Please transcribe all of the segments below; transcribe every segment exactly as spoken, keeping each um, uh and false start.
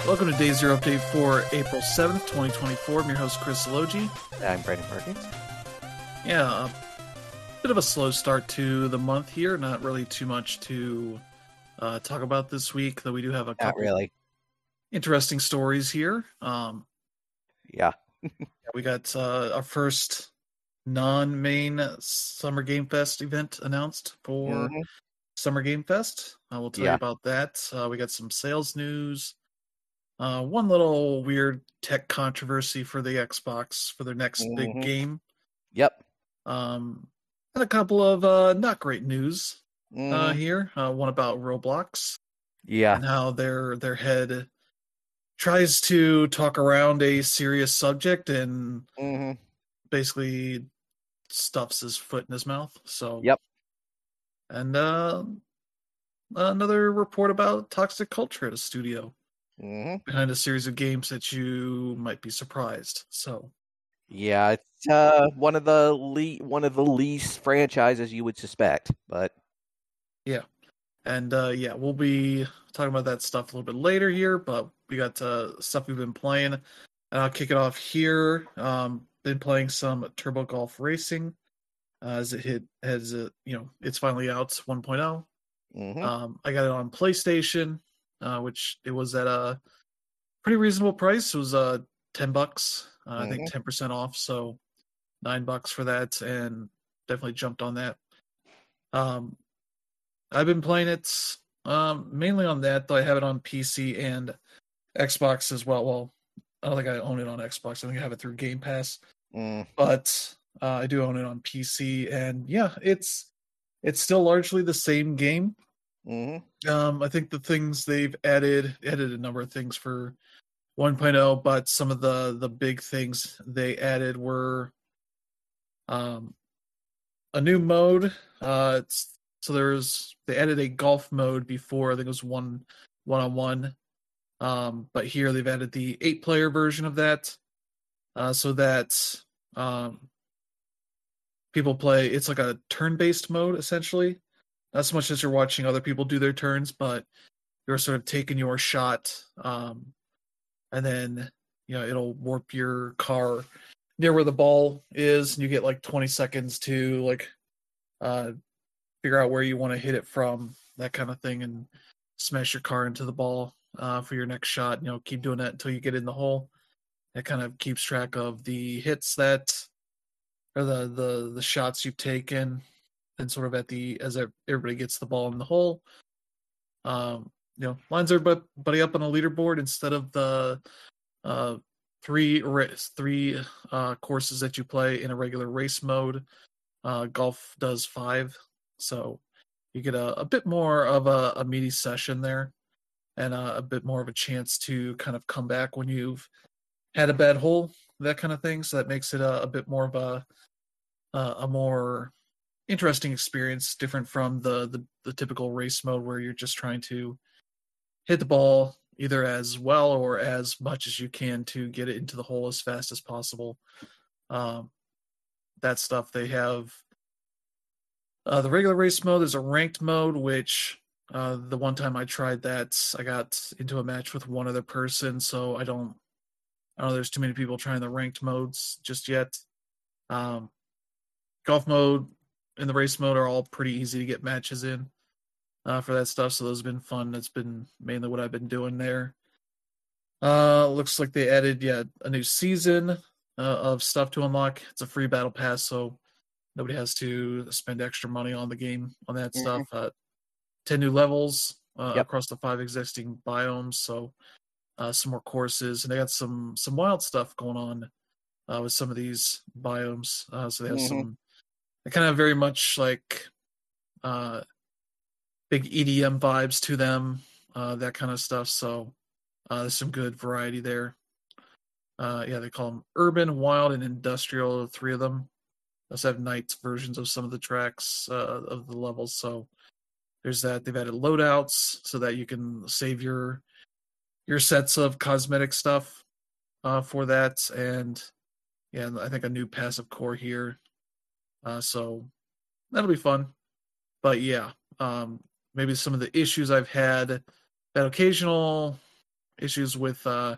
Welcome to Day Zero Update for April seventh, twenty twenty-four. I'm your host, Chris Elogi. I'm Brandon Perkins. Yeah, a bit of a slow start to the month here. Not really too much to uh, talk about this week, though we do have a Not couple really. interesting stories here. Um, Yeah. we got uh, our first non-main Summer Game Fest event announced for Mhm. Summer Game Fest. Uh, we'll tell you Yeah. about that. Uh, we got some sales news. Uh, one little weird tech controversy for the Xbox for their next big Mhm. game. Yep. Um, and a couple of uh, not great news uh, Mhm. here. Uh, one about Roblox Yeah. and how their their head tries to talk around a serious subject and Mhm. basically stuffs his foot in his mouth. So, Yep. and uh, another report about toxic culture at a studio Mhm. behind a series of games that you might be surprised. So, Yeah, it's uh one of the le- one of the least franchises you would suspect, but yeah. And uh, yeah, we'll be talking about that stuff a little bit later here, but we got uh, stuff we've been playing. And I'll kick it off here. Um, been playing some Turbo Golf Racing uh, as it hit, as it, you know, it's finally out 1.0. mhm. Um, I got it on PlayStation, uh, which it was at a pretty reasonable price. It was uh, ten bucks, uh, I think Mhm. ten percent off, so nine bucks for that, and definitely jumped on that. Um, I've been playing it um, mainly on that, though I have it on P C and Xbox as well. Well, I don't think I own it on Xbox. I think I have it through Game Pass, Mm. but uh, I do own it on P C, and yeah, it's it's still largely the same game. Mhm. Um, I think the things they've added added a number of things for 1.0, but some of the the big things they added were um, a new mode. Uh, it's so there's they added a golf mode before. I think it was one one on one. Um, but here they've added the eight player version of that, uh, so that um, people play. It's like a turn based mode essentially. Not so much as you're watching other people do their turns, but you're sort of taking your shot, um, and then you know it'll warp your car near where the ball is, and you get like twenty seconds to like uh, figure out where you want to hit it from, that kind of thing, and smash your car into the ball uh, for your next shot. You know, keep doing that until you get in the hole. That kind of keeps track of the hits that or the the the shots you've taken, and sort of at the as everybody gets the ball in the hole. Um, you know, lines everybody up on a leaderboard instead of the uh, three three uh, courses that you play in a regular race mode. Uh, golf does five, so you get a, a bit more of a, a meaty session there, and a, a bit more of a chance to kind of come back when you've had a bad hole, that kind of thing. So that makes it a, a bit more of a a, a more interesting experience, different from the, the the typical race mode where you're just trying to hit the ball either as well or as much as you can to get it into the hole as fast as possible. Um, that stuff they have. Uh, the regular race mode, there's a ranked mode, which uh, the one time I tried that, I got into a match with one other person, so I don't, I don't know, there's too many people trying the ranked modes just yet. Um, golf mode and the race mode are all pretty easy to get matches in uh, for that stuff, so those have been fun. That's been mainly what I've been doing there. Uh, looks like they added, yeah, a new season uh, of stuff to unlock. It's a free battle pass, so nobody has to spend extra money on the game on that Mhm. stuff. Uh, ten new levels uh, Yep. across the five existing biomes, so uh, some more courses, and they got some some wild stuff going on uh, with some of these biomes. Uh, so they have Mhm. some, they kind of very much like uh, big E D M vibes to them, uh, that kind of stuff. So uh, there's some good variety there. Uh, yeah, they call them urban, wild, and industrial. Three of them. They also have night versions of some of the tracks uh, of the levels. So there's that. They've added loadouts so that you can save your your sets of cosmetic stuff uh, for that, and yeah, I think a new passive core here. Uh, so that'll be fun. But yeah, um, maybe some of the issues I've had, that occasional issues with uh,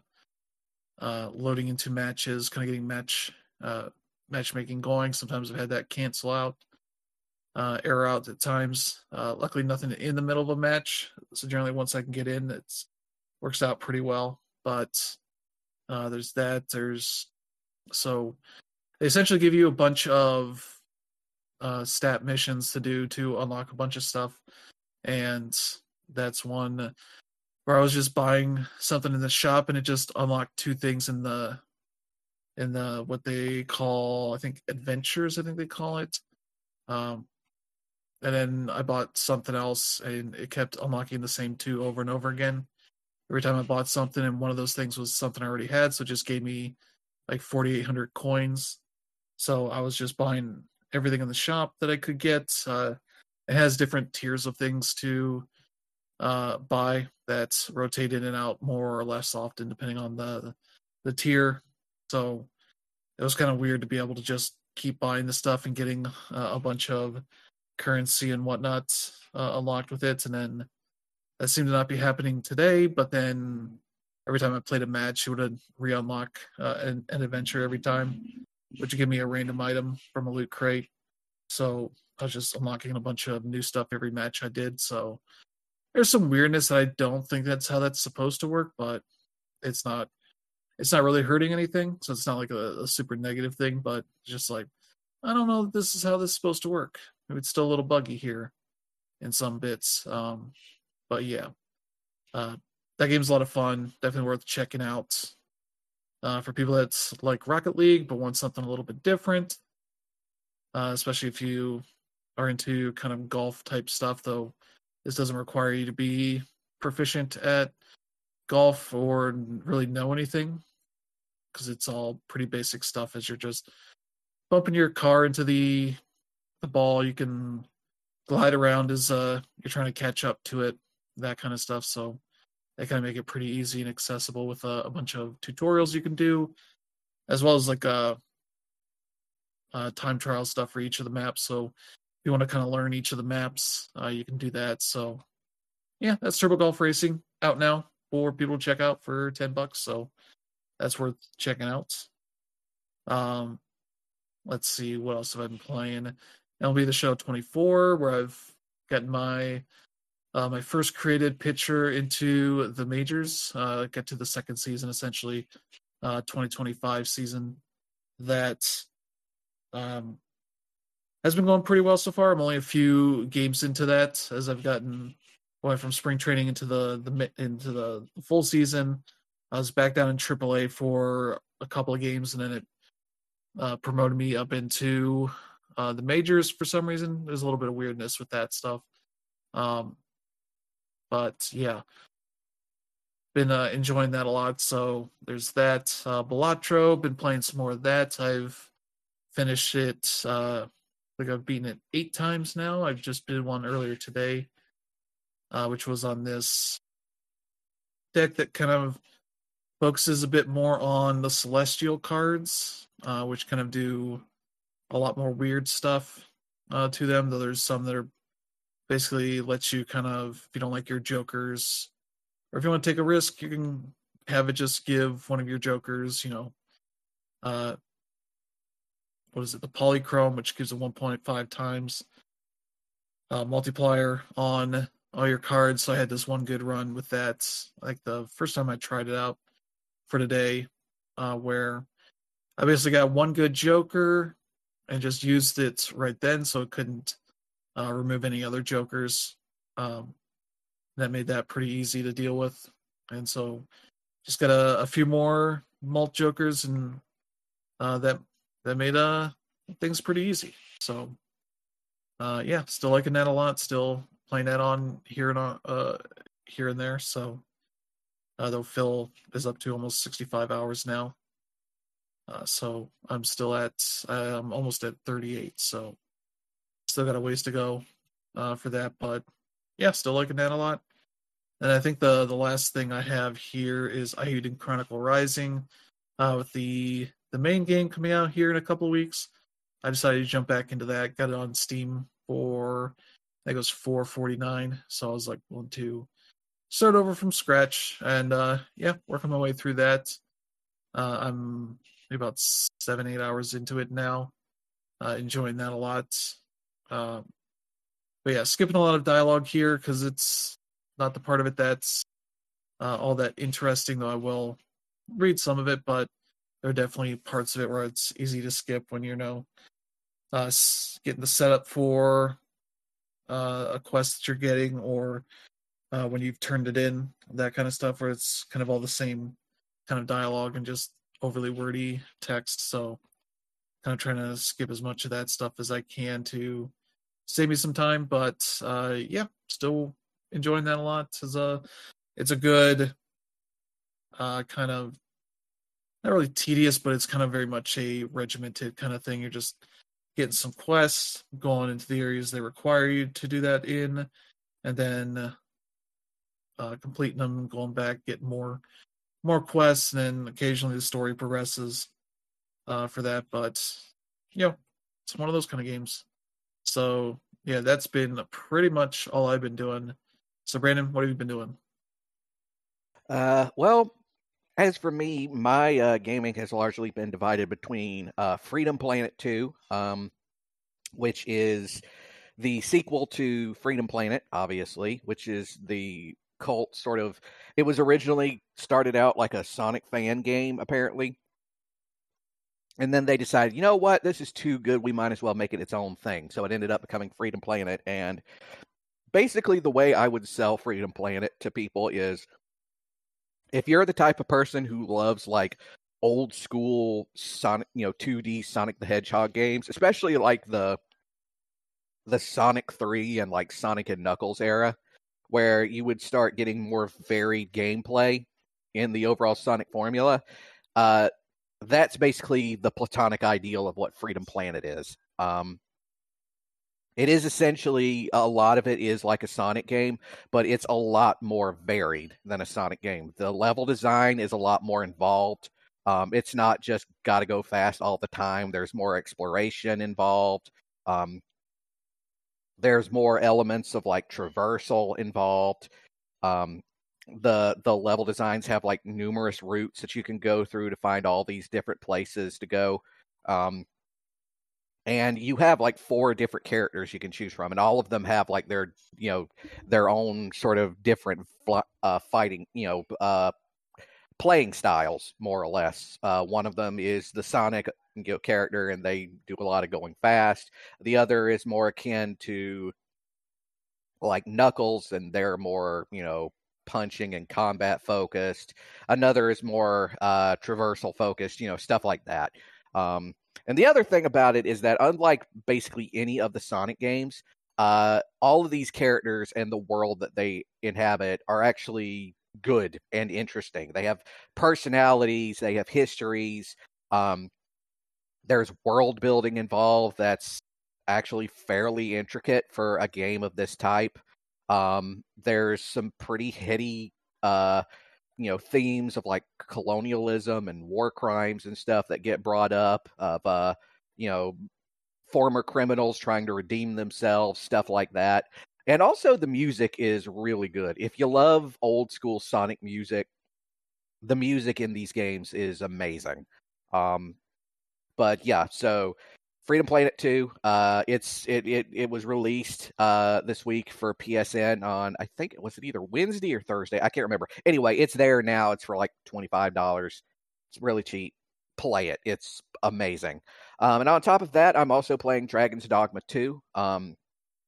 uh, loading into matches, kind of getting match uh, matchmaking going. Sometimes I've had that cancel out, uh, error out at times. Uh, luckily, nothing in the middle of a match. So generally, once I can get in, it works out pretty well. But uh, there's that. There's so they essentially give you a bunch of uh, stat missions to do to unlock a bunch of stuff, and that's one where I was just buying something in the shop and it just unlocked two things in the in the what they call, I think, adventures, I think they call it. Um, and then I bought something else and it kept unlocking the same two over and over again. Every time I bought something and one of those things was something I already had, so it just gave me like forty-eight hundred coins. So I was just buying everything in the shop that I could get. Uh, it has different tiers of things to uh, buy that rotate in and out more or less often depending on the the tier. So it was kind of weird to be able to just keep buying the stuff and getting uh, a bunch of currency and whatnot uh, unlocked with it, and then that seemed to not be happening today. But then every time I played a match, it would re-unlock uh, an, an adventure every time, which would give me a random item from a loot crate. So I was just unlocking a bunch of new stuff every match I did. So there's some weirdness that I don't think that's how that's supposed to work, but it's not. It's not really hurting anything, so it's not like a, a super negative thing. But just like, I don't know, if this is how this is supposed to work. Maybe it's still a little buggy here in some bits. Um, but yeah, uh, that game's a lot of fun. Definitely worth checking out uh, for people that's like Rocket League but want something a little bit different. Uh, especially if you are into kind of golf type stuff, though this doesn't require you to be proficient at golf or really know anything, because it's all pretty basic stuff as you're just bumping your car into the the ball. You can glide around as uh, you're trying to catch up to it, that kind of stuff. So they kind of make it pretty easy and accessible with a, a bunch of tutorials you can do, as well as like a, a time trial stuff for each of the maps. So if you want to kind of learn each of the maps, uh, you can do that. So yeah, that's Turbo Golf Racing out now for people to check out for ten bucks. So that's worth checking out. Um, let's see, what else have I been playing? L B The Show twenty-four, where I've gotten my uh, my first created pitcher into the majors. Uh, get to the second season, essentially, uh, twenty twenty-five season. That um, has been going pretty well so far. I'm only a few games into that, as I've gotten going from spring training into the, the into the full season. I was back down in triple A for a couple of games, and then it uh, promoted me up into uh, the majors for some reason. There's a little bit of weirdness with that stuff. Um, but yeah, been uh, enjoying that a lot. So there's that. Uh, Balatro, been playing some more of that. I've finished it. Uh, I think I've beaten it eight times now. I've just did one earlier today, uh, which was on this deck that kind of focuses a bit more on the Celestial cards, uh, which kind of do a lot more weird stuff uh, to them, though there's some that are basically lets you kind of, if you don't like your jokers, or if you want to take a risk, you can have it just give one of your jokers, you know, uh, what is it, the Polychrome, which gives a one point five times uh, multiplier on all your cards. So I had this one good run with that, like the first time I tried it out for today, uh, where I basically got one good joker and just used it right then, so it couldn't uh, remove any other jokers. Um, that made that pretty easy to deal with, and so just got a, a few more mult jokers, and uh, that that made uh, things pretty easy. So uh, yeah, still liking that a lot. Still playing that on here and on, uh, here and there. So uh, though Phil is up to almost sixty-five hours now. Uh, so I'm still at, I'm almost at thirty-eight, so still got a ways to go uh, for that, but yeah, still liking that a lot. And I think the the last thing I have here is Eiyuden Chronicle Rising, uh, with the the main game coming out here in a couple of weeks. I decided to jump back into that, got it on Steam for, I think it was four forty-nine, so I was like, willing to start over from scratch, and uh, yeah, working my way through that. Uh, I'm maybe about seven, eight hours into it now. Uh, enjoying that a lot. Uh, but yeah, skipping a lot of dialogue here because it's not the part of it that's uh, all that interesting. Though I will read some of it, but there are definitely parts of it where it's easy to skip when you know uh, getting the setup for uh, a quest that you're getting, or uh, when you've turned it in, that kind of stuff, where it's kind of all the same kind of dialogue and just overly wordy text. So, kind of trying to skip as much of that stuff as I can to save me some time. But uh, yeah, still enjoying that a lot. It's a it's a good uh, kind of not really tedious, but it's kind of very much a regimented kind of thing. You're just getting some quests, going into the areas they require you to do that in, and then uh, completing them, going back, getting more more quests, and then occasionally the story progresses uh, for that. But you know, it's one of those kind of games. So yeah, that's been pretty much all I've been doing. So Brandon, what have you been doing? Uh, well, as for me, my uh, gaming has largely been divided between uh, Freedom Planet two, um, which is the sequel to Freedom Planet, obviously, which is the cult sort of. It was originally started out like a Sonic fan game, apparently. And then they decided, you know what, this is too good, we might as well make it its own thing. So it ended up becoming Freedom Planet. And basically, the way I would sell Freedom Planet to people is if you're the type of person who loves like old school Sonic, you know, two D Sonic the Hedgehog games, especially like the the Sonic three and like Sonic and Knuckles era, where you would start getting more varied gameplay in the overall Sonic formula, uh, that's basically the platonic ideal of what Freedom Planet is. Um, it is essentially, a lot of it is like a Sonic game, but it's a lot more varied than a Sonic game. The level design is a lot more involved. Um, it's not just gotta go fast all the time. There's more exploration involved. Um, there's more elements of like traversal involved. Um, the the level designs have like numerous routes that you can go through to find all these different places to go. Um, and you have like four different characters you can choose from, and all of them have like their, you know, their own sort of different uh, fighting, you know, uh, playing styles, more or less. Uh, one of them is the Sonic, you know, character, and they do a lot of going fast. The other is more akin to like Knuckles, and they're more, you know, punching and combat focused. Another is more uh, traversal focused, you know, stuff like that. Um, and the other thing about it is that unlike basically any of the Sonic games, uh, all of these characters and the world that they inhabit are actually good and interesting. They have personalities, they have histories. Um, there's world building involved that's actually fairly intricate for a game of this type. Um, there's some pretty heady, uh, you know, themes of like colonialism and war crimes and stuff that get brought up, of, uh, you know, former criminals trying to redeem themselves, stuff like that. And also the music is really good. If you love old school Sonic music, the music in these games is amazing. Um, but yeah, so Freedom Planet two, uh, it's it, it it was released uh, this week for P S N on, I think it was it either Wednesday or Thursday, I can't remember. Anyway, it's there now. It's for like twenty-five dollars. It's really cheap. Play it. It's amazing. Um, and on top of that, I'm also playing Dragon's Dogma two. Um,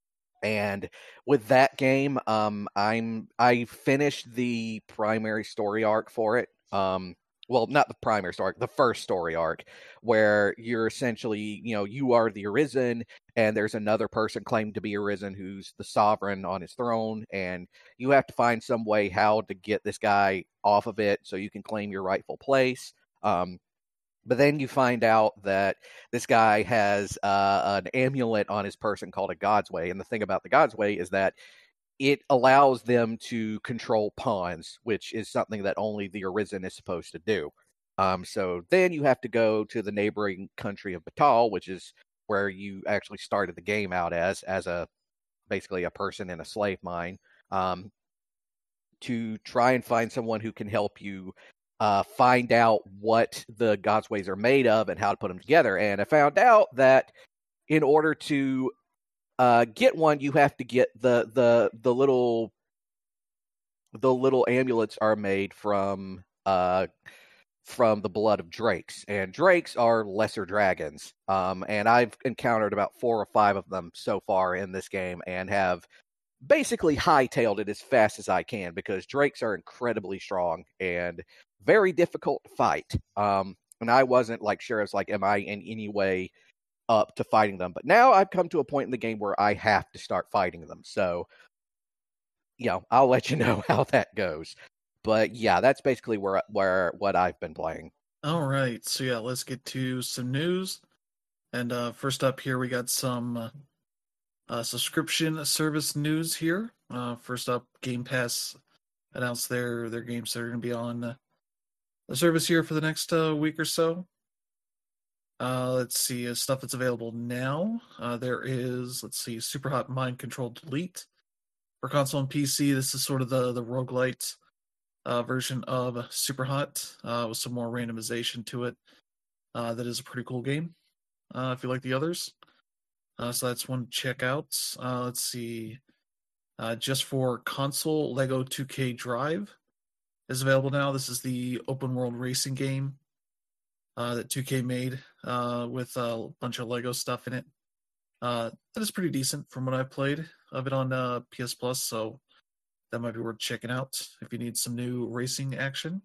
and with that game, um, I'm I finished the primary story arc for it. Um, well, not the primary story arc, the first story arc, where you're essentially, you know, you are the Arisen, and there's another person claimed to be Arisen who's the sovereign on his throne, and you have to find some way how to get this guy off of it so you can claim your rightful place. Um, but then you find out that this guy has uh, an amulet on his person called a God's Way. And the thing about the God's Way is that it allows them to control pawns, which is something that only the Arisen is supposed to do. Um, so then you have to go to the neighboring country of Batal, which is where you actually started the game out as, as a basically a person in a slave mine. Um, to try and find someone who can help you uh, find out what the Godsways are made of and how to put them together. And I found out that in order to uh, get one, you have to get the the the little the little amulets are made from uh, from the blood of drakes, and drakes are lesser dragons. Um, and I've encountered about four or five of them so far in this game, and have basically hightailed it as fast as I can, because drakes are incredibly strong and very difficult to fight. Um, and I wasn't like sure. It's like, am I in any way up to fighting them? But now I've come to a point in the game where I have to start fighting them. So, you know, I'll let you know how that goes. But yeah, that's basically where where what I've been playing. All right, so yeah, let's get to some news. And uh, first up here, we got some uh, uh, subscription service news here. Uh, first up, Game Pass announced their their games that are going to be on uh, the service here for the next uh, week or so. Uh, let's see, uh, stuff that's available now. Uh, there is, let's see, Super Hot Mind Control Delete for console and P C. This is sort of the the roguelite uh, version of Super Hot uh, with some more randomization to it. Uh, that is a pretty cool game uh, if you like the others. Uh, so that's one to check out. Uh, let's see. Uh, just for console, Lego two K Drive is available now. This is the open world racing game uh, that two K made uh, with a bunch of Lego stuff in it. Uh, that is pretty decent from what I played of it on uh, P S Plus, so that might be worth checking out if you need some new racing action.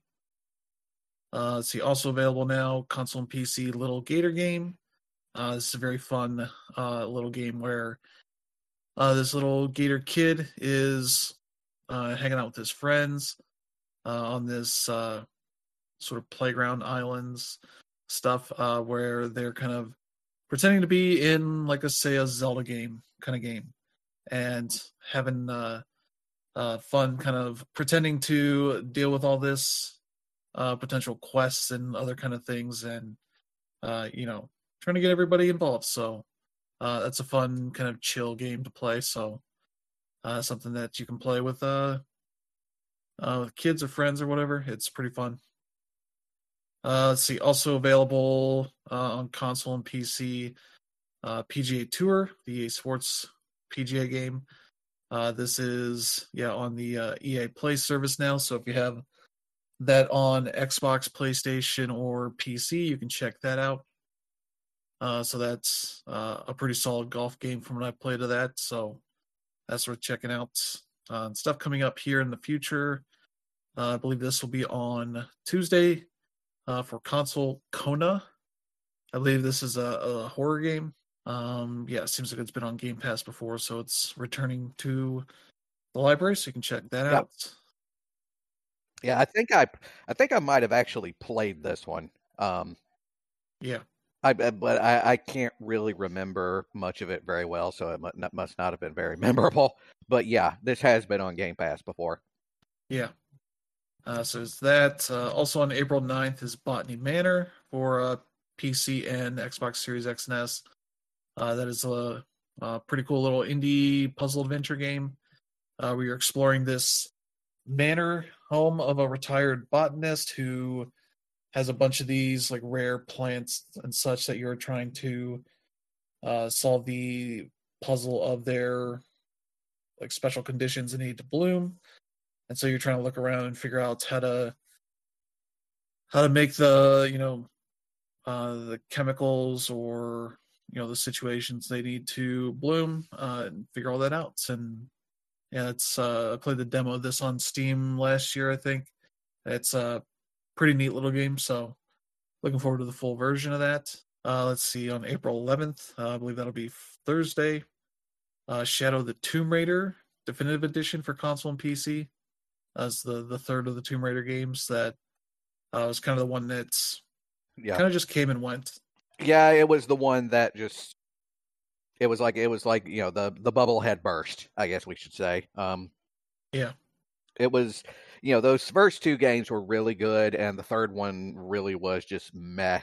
Uh, let's see, also available now, console and P C, Little Gator Game. Uh, this is a very fun uh, little game where uh, this little gator kid is uh, hanging out with his friends uh, on this uh, sort of playground islands stuff uh, where they're kind of pretending to be in, like, a, say, a Zelda game kind of game, and having uh, uh, fun kind of pretending to deal with all this uh, potential quests and other kind of things, and, uh, you know, trying to get everybody involved. So uh, that's a fun kind of chill game to play. So uh, something that you can play with uh, uh, with kids or friends or whatever. It's pretty fun. Uh, let's see, also available uh, on console and P C, uh, P G A Tour, the E A Sports P G A game. Uh, this is, yeah, on the uh, E A Play service now. So if you have that on Xbox, PlayStation, or P C, you can check that out. Uh, so that's uh, a pretty solid golf game from what I played of that. So that's worth checking out. Uh, stuff coming up here in the future. Uh, I believe this will be on Tuesday uh, for console, Kona. I believe this is a, a horror game. Um, yeah, it seems like it's been on Game Pass before, so it's returning to the library, so you can check that Yep. out. Yeah, I think I, I think I might have actually played this one. Um, yeah, I but I, I can't really remember much of it very well, so it must not, must not have been very memorable. But yeah, this has been on Game Pass before. Yeah. Uh, so it's that. Uh, also on April ninth is Botany Manor for uh, P C and Xbox Series X and S. Uh, that is a, a pretty cool little indie puzzle adventure game uh, where you're exploring this manor home of a retired botanist who has a bunch of these like rare plants and such that you're trying to uh, solve the puzzle of their like special conditions that need to bloom. And so you're trying to look around and figure out how to how to make the you know uh, the chemicals or you know the situations they need to bloom uh, and figure all that out. And yeah, it's uh, I played the demo of this on Steam last year, I think. It's a pretty neat little game, so looking forward to the full version of that. Uh, let's see, on April eleventh, uh, I believe that'll be Thursday. Uh, Shadow the Tomb Raider Definitive Edition for console and P C. As the the third of the Tomb Raider games that uh, was kind of the one that's Yeah, kind of just came and went. yeah, it was the one that just. It was like it was like you know the the bubble had burst. I guess we should say. Um, Yeah, it was you know those first two games were really good, and the third one really was just meh.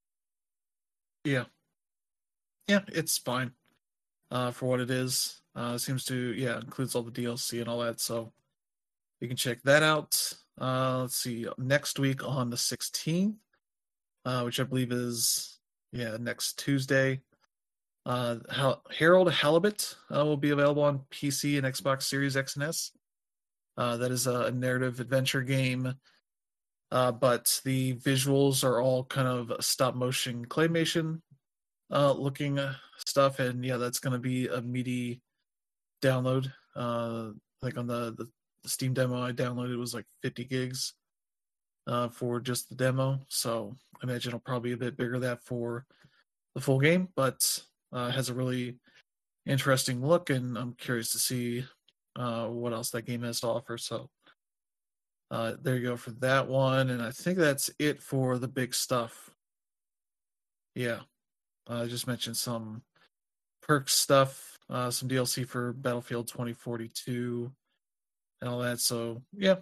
yeah, yeah. It's fine uh, for what it is. Uh, it seems to yeah includes all the D L C and all that. So you can check that out. Uh, let's see, next week on the sixteenth, uh, which I believe is, yeah, next Tuesday. Uh, Hal- Harold Halibut uh, will be available on P C and Xbox Series X and S. Uh, that is a narrative adventure game, uh, but the visuals are all kind of stop motion claymation uh, looking uh, stuff, and yeah, that's going to be a meaty download. Uh, like on the, the Steam demo I downloaded, it was like fifty gigs uh, for just the demo. So I imagine it'll probably be a bit bigger than that for the full game, but uh, has a really interesting look, and I'm curious to see uh, what else that game has to offer. So uh, there you go for that one, and I think that's it for the big stuff. Yeah, I just mentioned some perk stuff, uh, some D L C for Battlefield twenty forty-two, and all that. So yeah,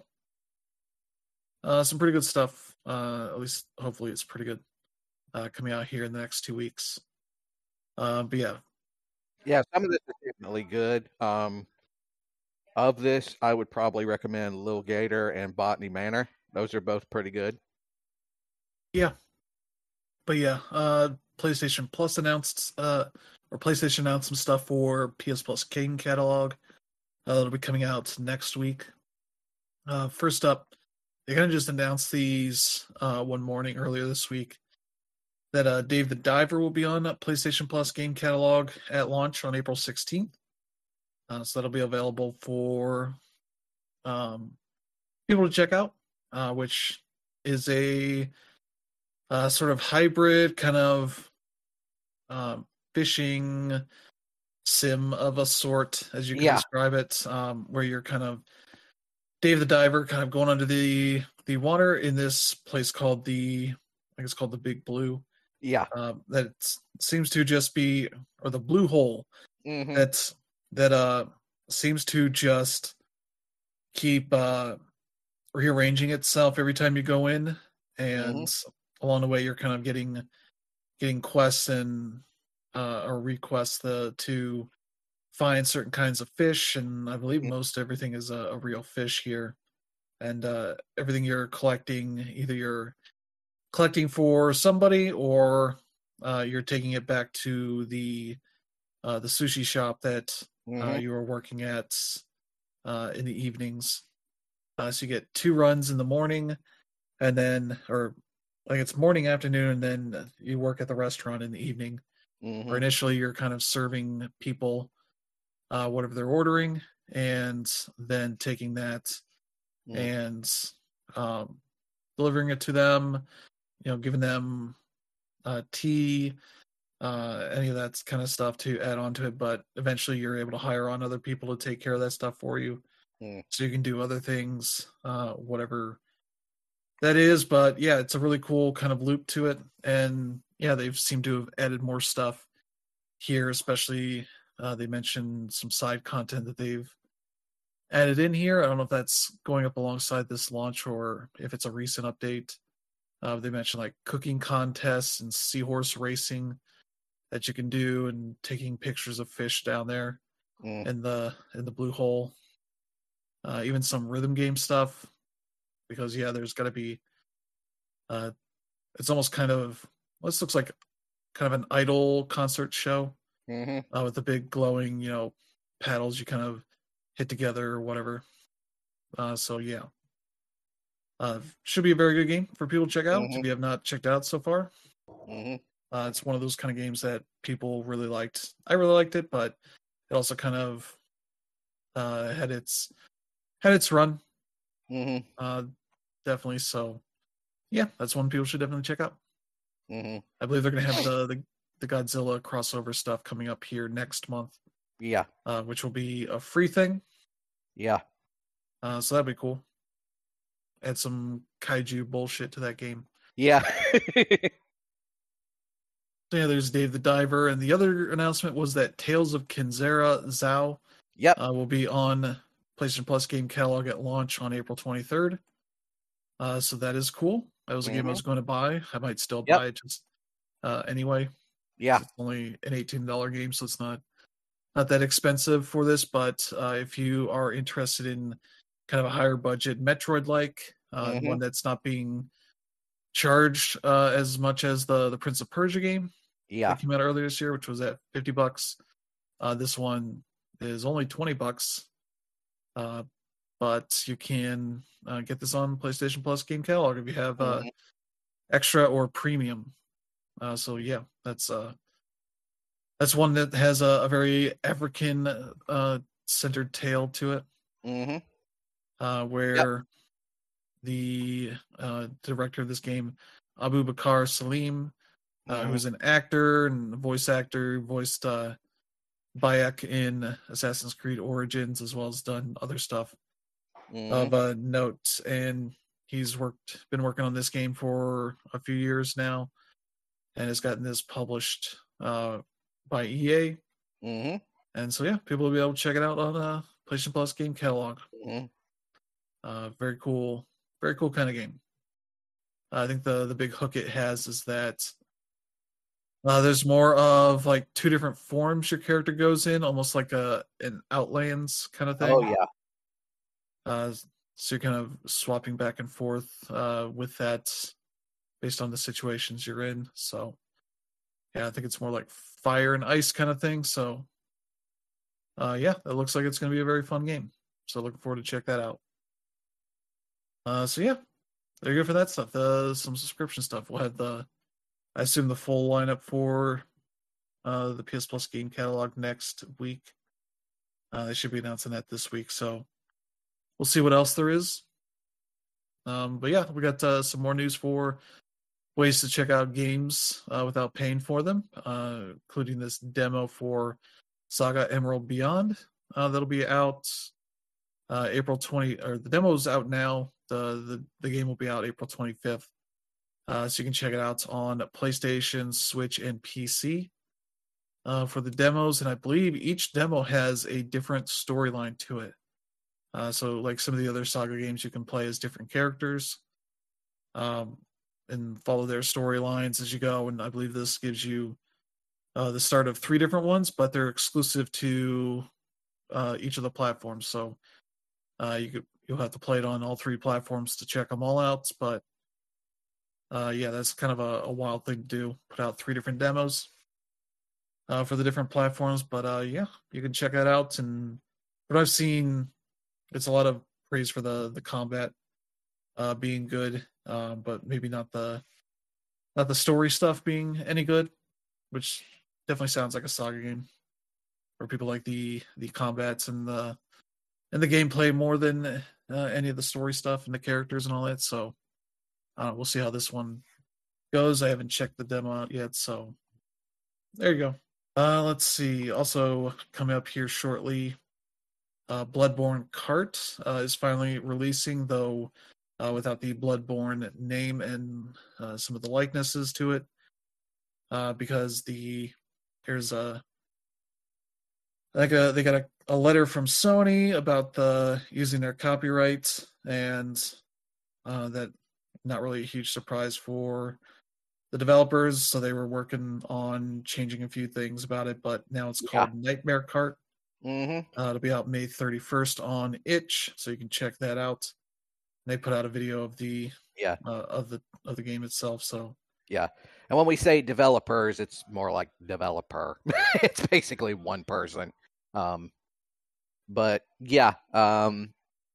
uh, some pretty good stuff. Uh, at least hopefully it's pretty good uh, coming out here in the next two weeks. Uh, but yeah, Yeah, some of this is definitely good. Um, of this, I would probably recommend Lil Gator and Botany Manor. Those are both pretty good. yeah, but yeah, uh, PlayStation Plus announced, uh, or PlayStation announced some stuff for P S Plus game catalog. Uh, that'll be coming out next week. Uh, first up, they kind of just announced these uh, one morning earlier this week that uh, Dave the Diver will be on PlayStation Plus game catalog at launch on April sixteenth. Uh, so that'll be available for um, people to check out, uh, which is a uh, sort of hybrid kind of um, fishing sim of a sort, as you could Yeah. describe it, um, where you're kind of Dave the Diver, kind of going under the the water in this place called the, I think it's called the Big Blue. Yeah. Um, that seems to just be, or the Blue Hole, Mm-hmm. that that uh seems to just keep uh rearranging itself every time you go in, and mm-hmm. along the way you're kind of getting getting quests and uh or requests the to find certain kinds of fish, and I believe mm-hmm. most everything is a, a real fish here, and uh everything you're collecting, either you're collecting for somebody or uh you're taking it back to the uh the sushi shop that mm-hmm. uh you were working at uh in the evenings. Uh, so you get two runs in the morning, and then, or like it's morning, afternoon, and then you work at the restaurant in the evening. Mm-hmm. Or initially you're kind of serving people uh, whatever they're ordering, and then taking that mm. and um, delivering it to them, you know, giving them uh, tea, uh, any of that kind of stuff to add on to it. But eventually you're able to hire on other people to take care of that stuff for you. Mm. So you can do other things, uh, whatever that is. But yeah, it's a really cool kind of loop to it. And yeah, they've seemed to have added more stuff here, especially uh, they mentioned some side content that they've added in here. I don't know if that's going up alongside this launch or if it's a recent update. Uh, they mentioned like cooking contests and seahorse racing that you can do, and taking pictures of fish down there mm. in the in the Blue Hole. Uh, even some rhythm game stuff, because yeah, there's got to be. Uh, it's almost kind of, well, this looks like kind of an idol concert show mm-hmm. uh, with the big glowing, you know, paddles you kind of hit together or whatever. Uh, so yeah, uh, should be a very good game for people to check out mm-hmm. if you have not checked out so far. Mm-hmm. Uh, it's one of those kind of games that people really liked. I really liked it, but it also kind of uh, had its had its run. Mm-hmm. Uh, definitely. So yeah, that's one people should definitely check out. Mm-hmm. I believe they're going to have the, the the Godzilla crossover stuff coming up here next month. Yeah. Uh, which will be a free thing. Yeah. Uh, so that'd be cool. Add some kaiju bullshit to that game. Yeah. So yeah, there's Dave the Diver, and the other announcement was that Tales of Kenzera Zao yep. uh, will be on PlayStation Plus game catalog at launch on April twenty-third. Uh, so that is cool. That was a mm-hmm. game I was going to buy. I might still yep. buy it just uh, anyway. Yeah. It's only an eighteen dollars game, so it's not not that expensive for this. But uh, if you are interested in kind of a higher budget Metroid-like, uh, Mm-hmm. one that's not being charged uh, as much as the the Prince of Persia game Yeah. that came out earlier this year, which was at fifty bucks. Uh, this one is only twenty bucks, uh, but you can uh, get this on PlayStation Plus game catalog if you have uh, Mm-hmm. extra or premium. Uh, so yeah, that's uh, that's one that has a, a very African uh, centered tale to it, Mm-hmm. uh, where Yep. the uh, director of this game, Abu Bakar Salim, uh, Mm-hmm. who's an actor and voice actor, who voiced uh, Bayek in Assassin's Creed Origins, as well as done other stuff Mm-hmm. of uh, note. And he's worked, been working on this game for a few years now, and has gotten this published uh, by E A. Mm-hmm. And so yeah, people will be able to check it out on uh, PlayStation Plus game catalog. Mm-hmm. Uh, very cool, very cool kind of game. I think the the big hook it has is that uh, there's more of like two different forms your character goes in, almost like a an Outlands kind of thing. Oh yeah. Uh, so you're kind of swapping back and forth uh, with that based on the situations you're in. So yeah, I think it's more like fire and ice kind of thing. So uh, yeah, it looks like it's going to be a very fun game. So looking forward to check that out. Uh, so yeah, there you go for that stuff. Uh, some subscription stuff. We'll have the, I assume the full lineup for uh, the P S Plus game catalog next week. Uh, they should be announcing that this week, so we'll see what else there is. Um, but yeah, we got uh, some more news for ways to check out games uh, without paying for them, uh, including this demo for Saga Emerald Beyond uh, that'll be out uh, April twentieth, or the demo's out now. The, the, the game will be out April twenty-fifth. Uh, so you can check it out on PlayStation, Switch, and P C uh, for the demos. And I believe each demo has a different storyline to it. Uh, so like some of the other Saga games, you can play as different characters um, and follow their storylines as you go. And I believe this gives you uh, the start of three different ones, but they're exclusive to uh, each of the platforms. So uh, you could, you'll have to play it on all three platforms to check them all out. But uh, yeah, that's kind of a, a wild thing to do. Put out three different demos uh, for the different platforms. But uh, yeah, you can check that out. And what I've seen, it's a lot of praise for the the combat uh, being good, uh, but maybe not the not the story stuff being any good, which definitely sounds like a Saga game, where people like the the combats and the and the gameplay more than uh, any of the story stuff and the characters and all that. So uh, we'll see how this one goes. I haven't checked the demo out yet, so there you go. Uh, let's see. Also coming up here shortly, uh, Bloodborne Kart uh, is finally releasing, though uh, without the Bloodborne name and uh, some of the likenesses to it, uh, because the there's a like a they got a, a letter from Sony about the using their copyright, and uh, that not really a huge surprise for the developers. So they were working on changing a few things about it, but now it's Yeah. called Nightmare Kart. Mm-hmm. Uh, it'll be out May thirty-first on itch, so you can check that out. They put out a video of the Yeah. uh, of the of the game itself. So Yeah. And when we say developers, it's more like developer. It's basically one person. Um, but yeah. Um,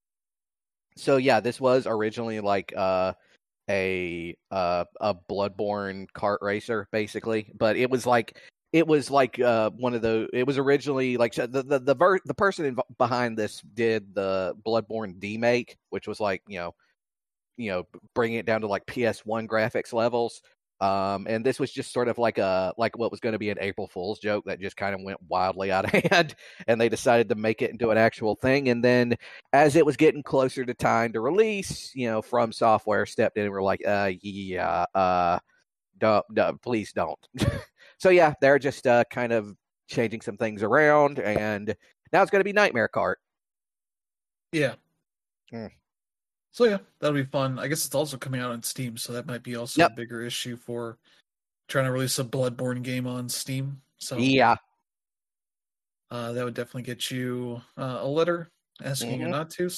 so yeah, this was originally like uh, a uh, a Bloodborne kart racer, basically. But it was like it was like uh, one of the. It was originally like the the the, ver- the person inv- behind this did the Bloodborne demake, which was like you know, you know, bringing it down to like P S one graphics levels. Um, and this was just sort of like a like what was going to be an April Fool's joke that just kind of went wildly out of hand, and they decided to make it into an actual thing. And then, as it was getting closer to time to release, you know, From Software stepped in and were like, "Uh, yeah, uh, don't, don't please don't." So yeah, they're just uh, kind of changing some things around, and now it's going to be Nightmare Kart. yeah. Hmm. So yeah, that'll be fun. I guess it's also coming out on Steam, so that might be also Yep. a bigger issue for trying to release a Bloodborne game on Steam. So Yeah. uh, that would definitely get you uh, a letter asking you Mhm. not to. So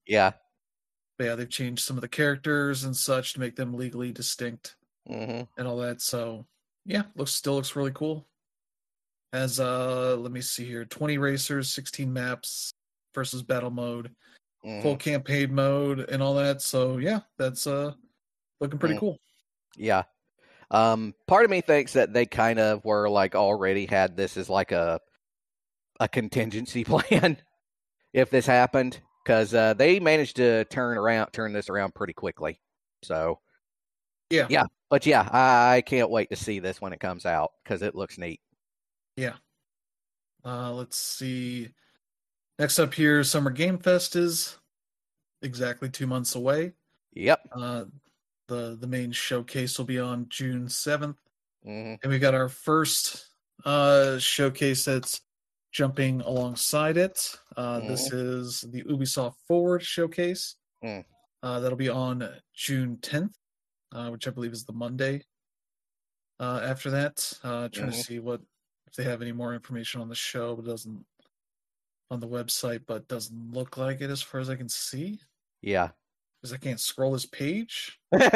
Yeah. But yeah, they've changed some of the characters and such to make them legally distinct Mm-hmm. and all that. So yeah, looks still looks really cool. Has uh, let me see here, twenty racers, sixteen maps versus battle mode, Mm-hmm. full campaign mode, and all that. So yeah, that's uh looking pretty Mm. cool. Yeah. Um, part of me thinks that they kind of were like already had this as like a a contingency plan if this happened, because uh, they managed to turn around turn this around pretty quickly. So Yeah, yeah, but yeah, I, I can't wait to see this when it comes out because it looks neat. yeah. Uh, let's see. Next up here, Summer Game Fest is exactly two months away. Yep. Uh, the the main showcase will be on June seventh, Mm-hmm. and we got our first uh, showcase that's jumping alongside it. Uh, Mm-hmm. this is the Ubisoft Forward showcase. Mm. Uh, that'll be on June tenth, uh, which I believe is the Monday. Uh, after that, uh, trying Mm-hmm. to see what if they have any more information on the show, but doesn't on the website, but doesn't look like it as far as I can see. Yeah. Because I can't scroll this page.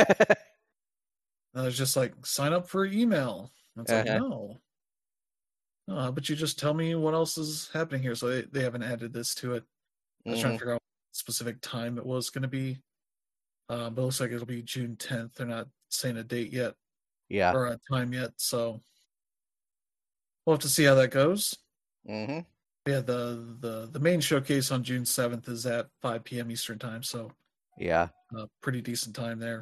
I was just like, sign up for email. And it's like, uh-huh. no. No, but you just tell me what else is happening here. So they, they haven't added this to it. I was trying Mm-hmm. to figure out what specific time it was going to be. Uh, but it looks like it'll be June tenth. They're not saying a date yet Yeah. or a time yet. So we'll have to see how that goes. Mm-hmm. Yeah, the, the, the main showcase on June seventh is at five p.m. Eastern time. So Yeah. uh, pretty decent time there.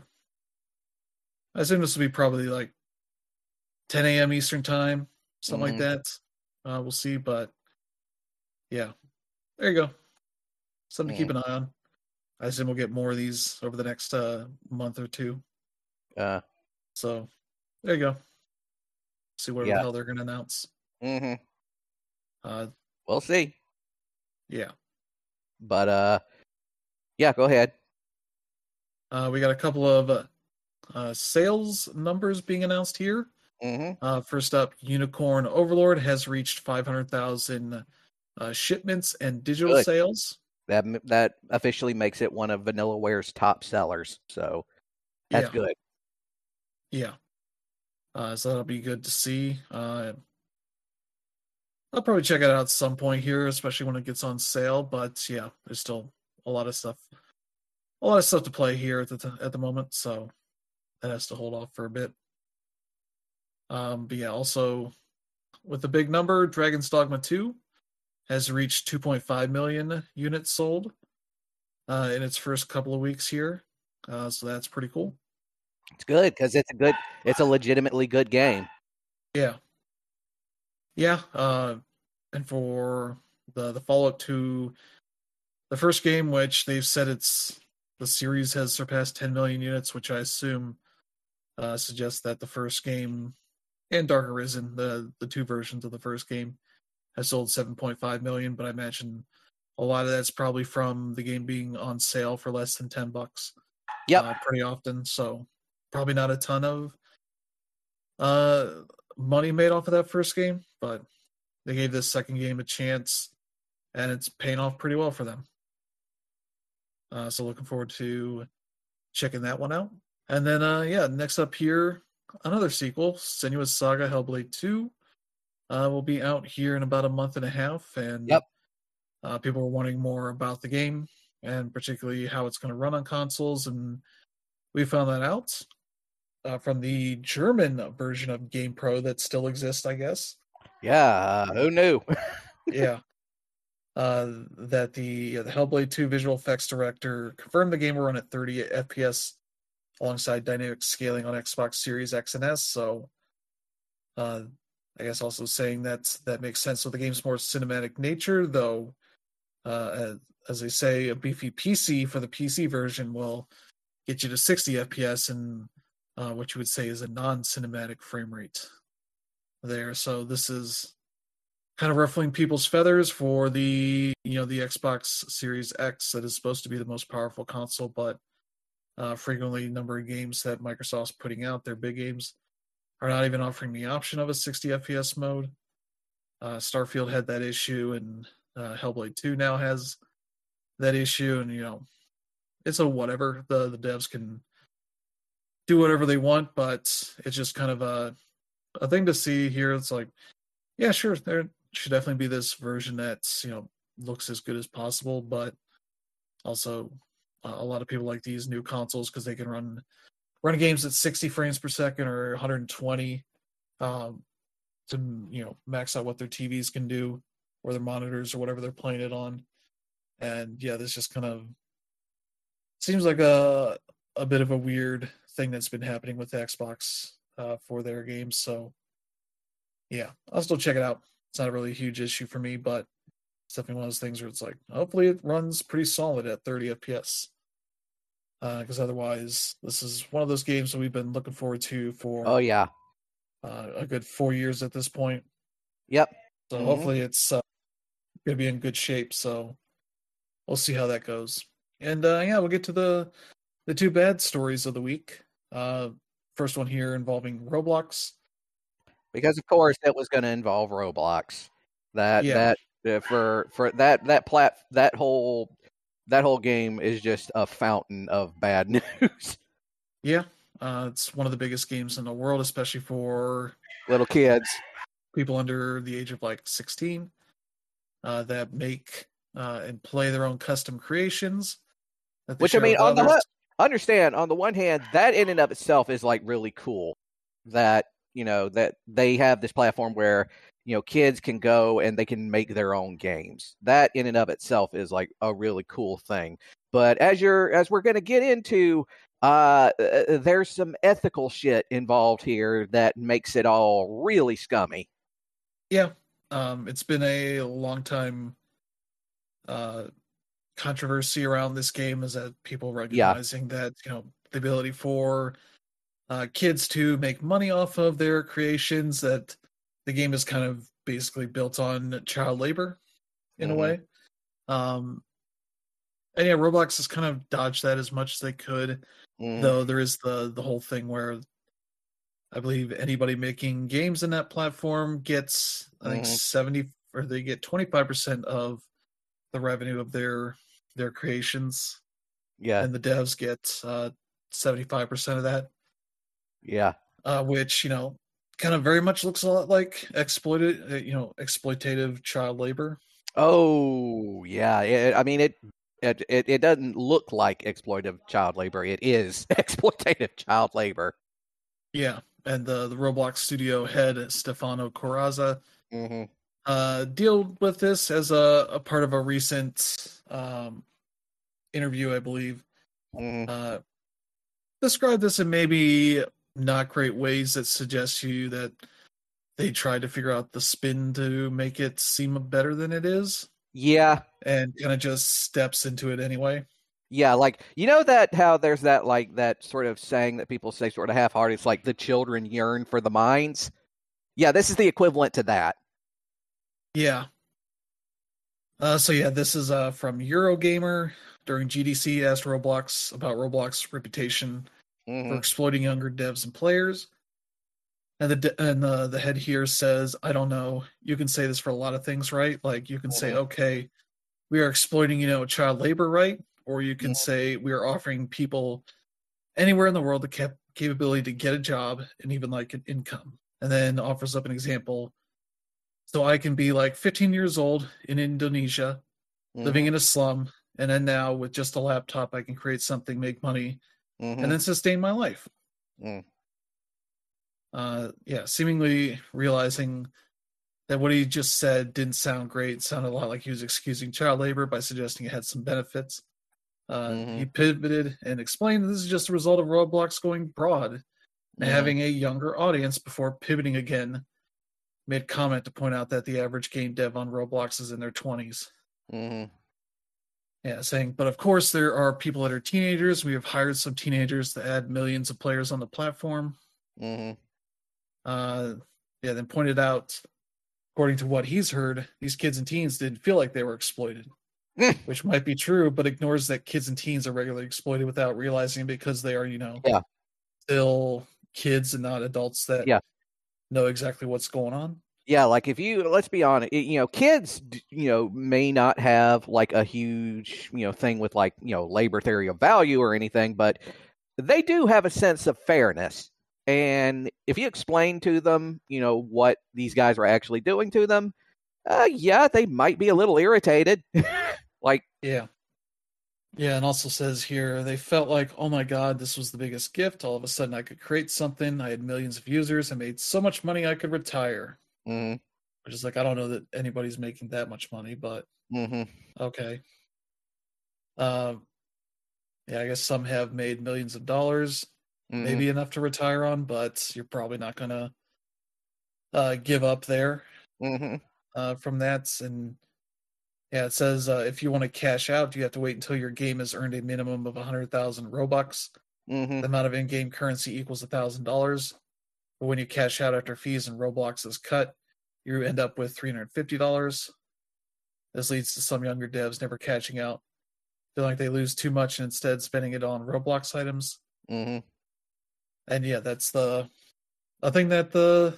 I assume this will be probably like ten a.m. Eastern time, something Mm-hmm. like that. Uh, we'll see, but yeah, there you go. Something to keep Mm. an eye on. I assume we'll get more of these over the next uh, month or two. Uh, So there you go. See whatever yeah. the hell they're going to announce. Mm-hmm. Uh, We'll see. yeah. But uh, yeah, go ahead. Uh, we got a couple of uh, uh, sales numbers being announced here. Mm-hmm. Uh, first up, Unicorn Overlord has reached five hundred thousand uh, shipments and digital Good. sales. That that officially makes it one of VanillaWare's top sellers. So that's Yeah. good. Yeah. Uh, so that'll be good to see. Uh, I'll probably check it out at some point here, especially when it gets on sale. But yeah, there's still a lot of stuff, a lot of stuff to play here at the t- at the moment, so that has to hold off for a bit. Um, but yeah, also with the big number, Dragon's Dogma two has reached two point five million units sold uh, in its first couple of weeks here, uh, so that's pretty cool. It's good because it's a good, it's a legitimately good game. Yeah, yeah, uh, and for the the follow up to the first game, which they've said it's the series has surpassed ten million units, which I assume uh, suggests that the first game and Dark Arisen, the the two versions of the first game, has sold seven point five million. But I imagine a lot of that's probably from the game being on sale for less than ten bucks. Yep. Uh, pretty often, so probably not a ton of uh, money made off of that first game, but they gave this second game a chance, and it's paying off pretty well for them. Uh, so looking forward to checking that one out. And then, uh, yeah, next up here, another sequel, Senua's Saga Hellblade two, uh, will be out here in about a month and a half. And Yep. uh, people are wanting more about the game and particularly how it's going to run on consoles. And we found that out uh, from the German version of GamePro that still exists, I guess. Yeah. Uh, who knew? Yeah. Uh, that the, the Hellblade two visual effects director confirmed the game will run at thirty F P S alongside dynamic scaling on Xbox Series X and S. So, uh, I guess also saying that that makes sense with the game's more cinematic nature, though, uh, as they say, a beefy P C for the P C version will get you to sixty F P S and uh, what you would say is a non-cinematic frame rate there. So this is kind of ruffling people's feathers for the you know the Xbox Series X that is supposed to be the most powerful console, but uh, frequently number of games that Microsoft's putting out, their big games, are not even offering the option of a sixty F P S mode. Uh, Starfield had that issue, and uh, Hellblade two now has that issue, and you know, it's a whatever. The the devs can do whatever they want, but it's just kind of a a thing to see here. It's like, yeah, sure, there should definitely be this version that's, you know, looks as good as possible, but also uh, a lot of people like these new consoles because they can run run games at sixty frames per second or one hundred twenty um, to, you know, max out what their T Vs can do or their monitors or whatever they're playing it on. And yeah, this just kind of seems like a a bit of a weird thing that's been happening with Xbox uh, for their games. So yeah, I'll still check it out. It's not really a huge issue for me, but it's definitely one of those things where it's like, hopefully it runs pretty solid at thirty F P S. Because uh, otherwise, this is one of those games that we've been looking forward to for Oh yeah, uh, a good four years at this point. yep. So Mm-hmm. hopefully it's uh, going to be in good shape. So we'll see how that goes. And uh, yeah, we'll get to the the two bad stories of the week. Uh, first one here involving Roblox. Because of course it was going to involve Roblox. That Yeah. that uh, for for that that plat that whole that whole game is just a fountain of bad news. Yeah, uh, it's one of the biggest games in the world, especially for Little kids. people under the age of like sixteen uh, that make uh, and play their own custom creations. That they Which I share mean, with on the others. one- understand on the one hand, that in and of itself is like really cool. That you know that they have this platform where you know kids can go and they can make their own games. That in and of itself is like a really cool thing. But as you're as we're going to get into, uh, uh, there's some ethical shit involved here that makes it all really scummy. Yeah, um, it's been a long time uh, controversy around this game, is that people recognizing yeah. that you know the ability for uh, kids to make money off of their creations, that the game is kind of basically built on child labor in mm-hmm. a way. Um, and yeah, Roblox has kind of dodged that as much as they could, mm. though there is the the whole thing where I believe anybody making games in that platform gets, I think, mm-hmm. seventy or they get twenty-five percent of the revenue of their their creations. Yeah. And the devs get uh, seventy-five percent of that. Yeah. Uh, which, you know, kind of very much looks a lot like exploited, you know, exploitative child labor. Oh, yeah. It, I mean, it, it it it doesn't look like exploitative child labor. It is exploitative child labor. Yeah. And the, the Roblox studio head, Stefano Corazza, mm-hmm. uh, dealt with this as a, a part of a recent um, interview, I believe. Mm-hmm. Uh, described this in maybe not great ways that suggest to you that they tried to figure out the spin to make it seem better than it is. Yeah. And kind of just steps into it anyway. Yeah, like, you know that how there's that, like, that sort of saying that people say sort of half-hearted, it's like the children yearn for the minds? Yeah, this is the equivalent to that. Yeah. Uh, so yeah, this is uh, from Eurogamer. During G D C, asked Roblox about Roblox's reputation mm-hmm. for exploiting younger devs and players. And the and the, the head here says, I don't know, you can say this for a lot of things, right? Like, you can mm-hmm. say, okay, we are exploiting, you know, child labor, right? Or you can mm-hmm. say we are offering people anywhere in the world the cap- capability to get a job and even like an income. And then offers up an example. So I can be like fifteen years old in Indonesia, mm-hmm. living in a slum, and then now with just a laptop I can create something, make money, mm-hmm. and then sustain my life. Mm. Uh, yeah, seemingly realizing that what he just said didn't sound great. It sounded a lot like he was excusing child labor by suggesting it had some benefits. Uh, mm-hmm. He pivoted and explained that this is just a result of Roblox going broad and mm-hmm. having a younger audience before pivoting again. Made comment to point out that the average game dev on Roblox is in their twenties. Mm-hmm. Yeah, saying, but of course there are people that are teenagers. We have hired some teenagers to add millions of players on the platform. Mm-hmm. Uh, yeah, then pointed out, according to what he's heard, these kids and teens didn't feel like they were exploited. Which might be true, but ignores that kids and teens are regularly exploited without realizing it because they are, you know, yeah. still kids and not adults that yeah. know exactly what's going on. Yeah, like if you let's be honest, it- you know, kids, d- you know, may not have like a huge, you know, thing with like, you know, labor theory of value or anything, but they do have a sense of fairness. And if you explain to them, you know, what these guys are actually doing to them, uh, yeah, they might be a little irritated. Like, Yeah. Yeah, and also says here they felt like, oh my god, this was the biggest gift. All of a sudden, I could create something. I had millions of users. I made so much money I could retire. mm-hmm, Which is like, I don't know that anybody's making that much money, but mm-hmm, okay. Um, yeah, I guess some have made millions of dollars, mm-hmm, maybe enough to retire on, but you're probably not gonna uh, give up there mm-hmm, uh, from that. And yeah, it says uh, if you want to cash out, you have to wait until your game has earned a minimum of one hundred thousand Robux. mm-hmm, The amount of in-game currency equals one thousand dollars. But when you cash out after fees and Roblox is cut, you end up with three hundred fifty dollars. This leads to some younger devs never cashing out, feeling like they lose too much and instead spending it on Roblox items. mm-hmm. And yeah, that's the I think that the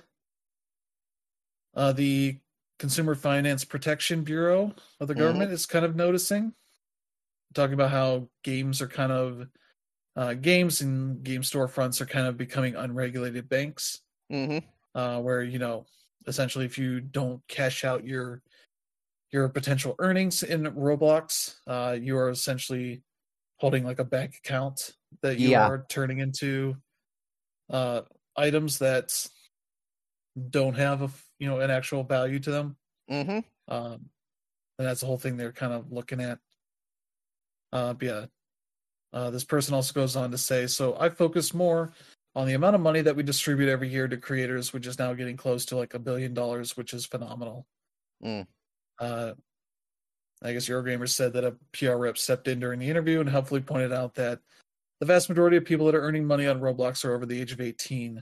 uh, the Consumer Finance Protection Bureau of the Mm-hmm. government is kind of noticing, talking about how games are kind of uh, games and game storefronts are kind of becoming unregulated banks, Mm-hmm. uh, where you know essentially if you don't cash out your your potential earnings in Roblox, uh, you are essentially holding like a bank account that you Yeah. are turning into uh, items that don't have a you know an actual value to them. Mm-hmm. Um, and that's the whole thing they're kind of looking at. Uh, but yeah, uh, this person also goes on to say, so I focus more on the amount of money that we distribute every year to creators, which is now getting close to like a billion dollars, which is phenomenal. Mm. Uh, I guess Eurogamer said that a P R rep stepped in during the interview and helpfully pointed out that the vast majority of people that are earning money on Roblox are over the age of eighteen.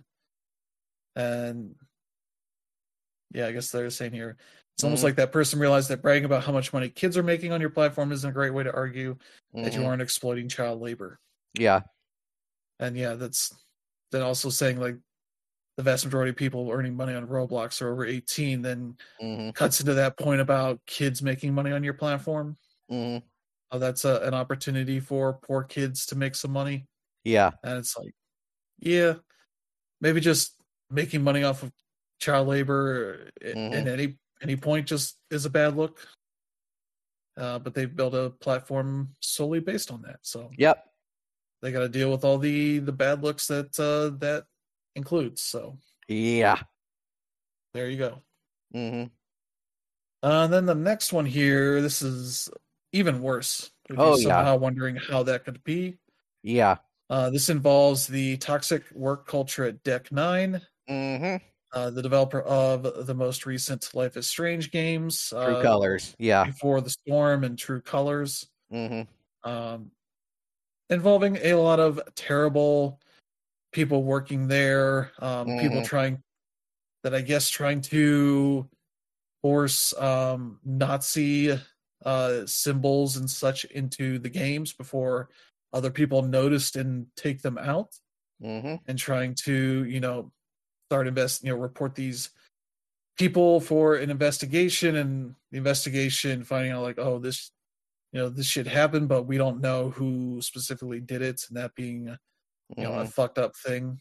And yeah, I guess they're saying here, it's almost Mm-hmm. like that person realized that bragging about how much money kids are making on your platform isn't a great way to argue that you Mm-hmm. aren't exploiting child labor. Yeah. And yeah, that's then also saying like the vast majority of people earning money on Roblox are over eighteen, then Mm-hmm. cuts into that point about kids making money on your platform. Mm-hmm. Oh, that's a, an opportunity for poor kids to make some money. Yeah. And it's like, yeah, maybe just making money off of child labor at Mm-hmm. any any point just is a bad look. Uh, but they've built a platform solely based on that, so Yep. they got to deal with all the the bad looks that uh, that includes. So Yeah. there you go. Mm-hmm. Uh, and then the next one here, this is even worse. If you're Oh yeah. somehow wondering how that could be, Yeah. uh, this involves the toxic work culture at Deck Nine, Mm-hmm. uh, the developer of the most recent Life is Strange games, True uh, colors. Yeah. Before the Storm and True Colors, Mm-hmm. um, involving a lot of terrible people working there, um, people Mm-hmm. trying that I guess trying to force um, Nazi uh, symbols and such into the games before other people noticed and take them out, Mm-hmm. and trying to you know start invest you know report these people for an investigation, and the investigation finding out like, oh, this you know this shit happened, but we don't know who specifically did it, and that being you know a Mm-hmm. fucked up thing,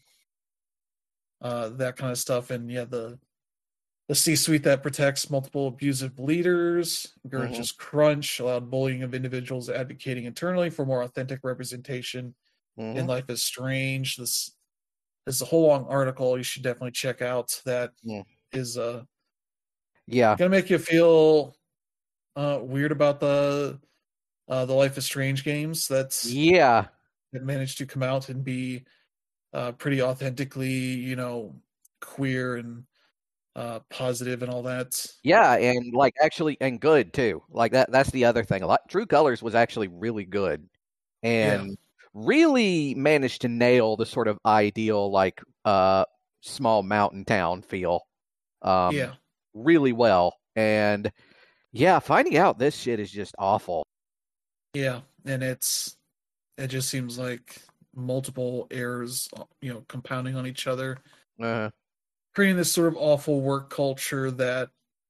uh, that kind of stuff. And yeah, the the C-suite that protects multiple abusive leaders, Mm-hmm. encourages crunch, allowed bullying of individuals advocating internally for more authentic representation in Mm-hmm. Life is Strange. This, this is a whole long article you should definitely check out. That Mm. is uh, Yeah. gonna make you feel uh, weird about the uh, the Life is Strange games that's Yeah. that managed to come out and be uh, pretty authentically, you know, queer and uh, positive and all that. Yeah, and like actually and good too. Like that that's the other thing. A lot True Colors was actually really good Yeah, and really managed to nail the sort of ideal like uh small mountain town feel um yeah, really well. And yeah, finding out this shit is just awful. yeah, and it's it just seems like multiple errors, you know, compounding on each other. Uh, creating this sort of awful work culture that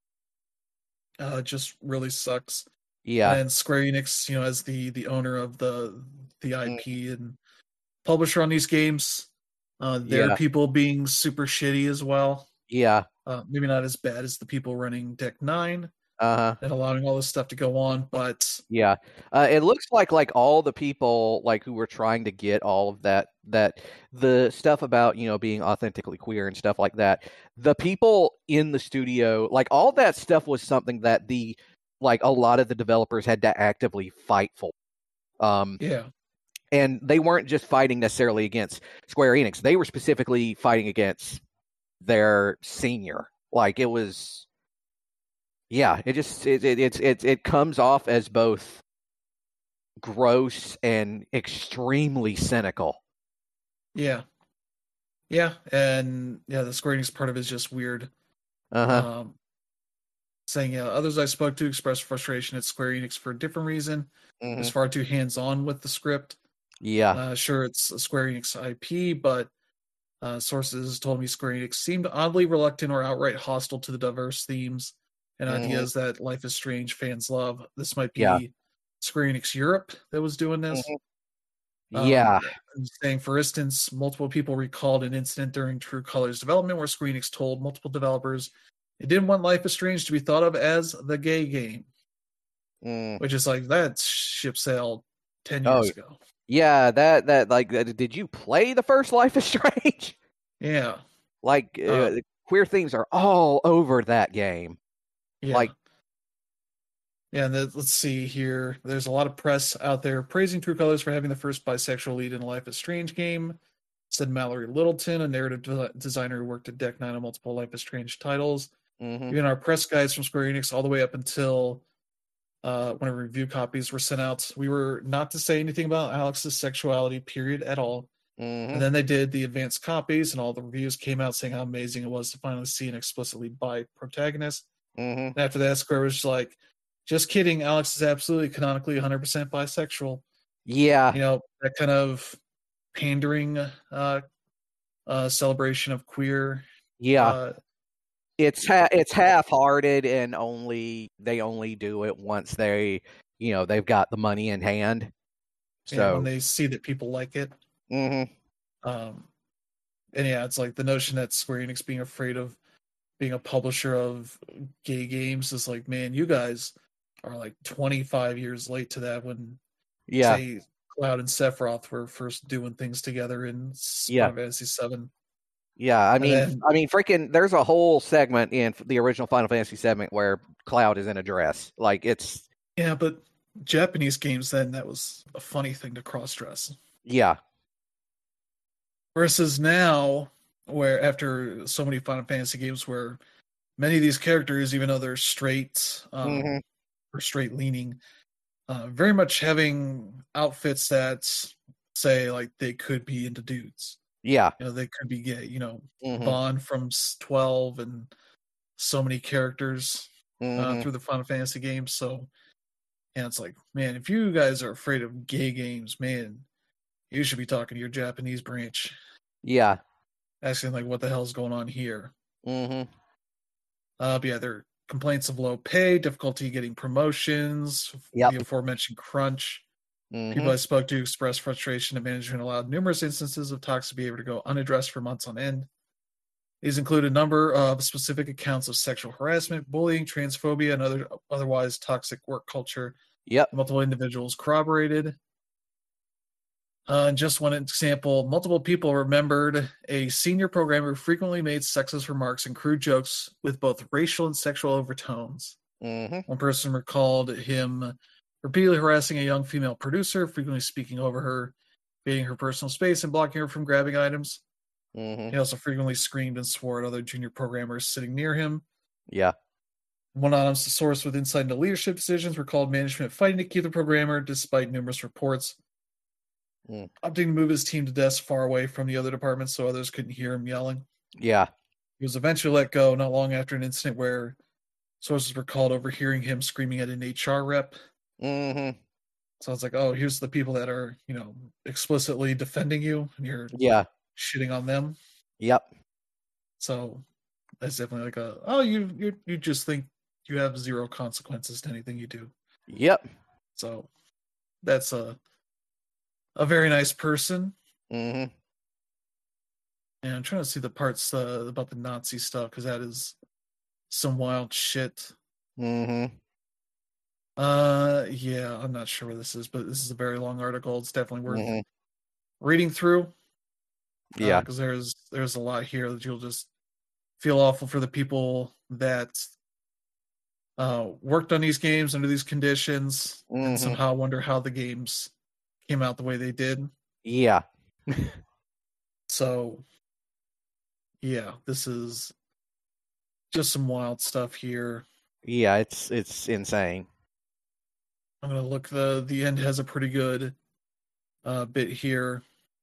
uh, just really sucks. Yeah. And Square Enix, you know, as the the owner of the the Mm. I P and publisher on these games, uh, their Yeah. people being super shitty as well. Yeah. Uh, maybe not as bad as the people running Deck Nine Uh-huh. and allowing all this stuff to go on, but Yeah. Uh, it looks like like all the people like who were trying to get all of that that the stuff about, you know, being authentically queer and stuff like that. The people in the studio, like all that stuff was something that the like a lot of the developers had to actively fight for. Um yeah, and they weren't just fighting necessarily against Square Enix. They were specifically fighting against their senior. Like it was yeah, it just it it it's it, it comes off as both gross and extremely cynical. yeah, yeah, and yeah, the Square Enix part of it is just weird. Uh-huh. Um, saying yeah, others I spoke to expressed frustration at Square Enix for a different reason. It was Mm-hmm. far too hands on with the script. Yeah. Uh, sure, it's a Square Enix I P, but uh, sources told me Square Enix seemed oddly reluctant or outright hostile to the diverse themes and Mm-hmm. ideas that Life is Strange fans love. This might Yeah. be Square Enix Europe that was doing this. Mm-hmm. Um, Yeah. saying, for instance, multiple people recalled an incident during True Colors development where Square Enix told multiple developers it didn't want Life is Strange to be thought of as the gay game, Mm. which is like that ship sailed ten Oh, years ago. yeah, that that like that, did you play the first Life is Strange? Yeah. Like uh, Uh, queer things are all over that game. yeah. Like Yeah, and the, let's see here. There's a lot of press out there praising True Colors for having the first bisexual lead in a Life is Strange game, said Mallory Littleton, a narrative de- designer who worked at Deck Nine on multiple Life is Strange titles. mm-hmm. Even our press guides from Square Enix, all the way up until uh, when our review copies were sent out, we were not to say anything about Alex's sexuality, period, at all. Mm-hmm. And then they did the advanced copies, and all the reviews came out saying how amazing it was to finally see an explicitly bi protagonist. Mm-hmm. And after that, Square was just like, just kidding, Alex is absolutely canonically one hundred percent bisexual. Yeah. You know, that kind of pandering uh, uh, celebration of queer. Yeah. Uh, it's ha- it's half-hearted, and only they only do it once they, you know, they've got the money in hand. So yeah, when they see that people like it. Mm-hmm. Um, and yeah, it's like the notion that Square Enix being afraid of being a publisher of gay games is like, man, you guys are like twenty-five years late to that when, Yeah. say, Cloud and Sephiroth were first doing things together in Yeah. Final Fantasy seven. Yeah, I mean, then, I mean, freaking, there's a whole segment in the original Final Fantasy segment where Cloud is in a dress. Like, it's... Yeah, but Japanese games then, that was a funny thing to cross-dress. Yeah. Versus now, where after so many Final Fantasy games where many of these characters, even though they're straight um, mm-hmm. or straight-leaning, uh, very much having outfits that say, like, they could be into dudes. Yeah. You know, they could be gay. You know, mm-hmm. Bond from twelve and so many characters mm-hmm. uh, through the Final Fantasy games. So, and it's like, man, if you guys are afraid of gay games, man, you should be talking to your Japanese branch. Yeah. Asking, like, what the hell's going on here? Mm-hmm. Uh, but yeah, there are complaints of low pay, difficulty getting promotions, yep. the aforementioned crunch. Mm-hmm. People I spoke to expressed frustration that management allowed numerous instances of toxic behavior to go unaddressed for months on end. These include a number of specific accounts of sexual harassment, bullying, transphobia, and other otherwise toxic work culture. Yep. Multiple individuals corroborated. Uh, and just one example, multiple people remembered a senior programmer who frequently made sexist remarks and crude jokes with both racial and sexual overtones. Mm-hmm. One person recalled him repeatedly harassing a young female producer, frequently speaking over her, invading her personal space, and blocking her from grabbing items. Mm-hmm. He also frequently screamed and swore at other junior programmers sitting near him. Yeah. One anonymous source with insight into leadership decisions recalled management fighting to keep the programmer despite numerous reports, mm. opting to move his team to desks far away from the other departments so others couldn't hear him yelling. Yeah. He was eventually let go not long after an incident where sources were called overhearing him screaming at an H R rep. Mm-hmm. So it's like, oh, here's the people that are, you know, explicitly defending you, and you're yeah shitting on them. Yep. So that's definitely like a oh you you you just think you have zero consequences to anything you do. Yep. So that's a a very nice person. Mm-hmm. And I'm trying to see the parts uh, about the Nazi stuff because that is some wild shit. Mm-hmm. Uh, yeah, I'm not sure where this is, but this is a very long article. It's definitely worth Mm-hmm. reading through. Yeah. Because uh, there's there's a lot here that you'll just feel awful for the people that uh, worked on these games under these conditions Mm-hmm. and somehow wonder how the games came out the way they did. Yeah. So, yeah, this is just some wild stuff here. Yeah, it's it's insane. I'm gonna look. the The end has a pretty good uh, bit here.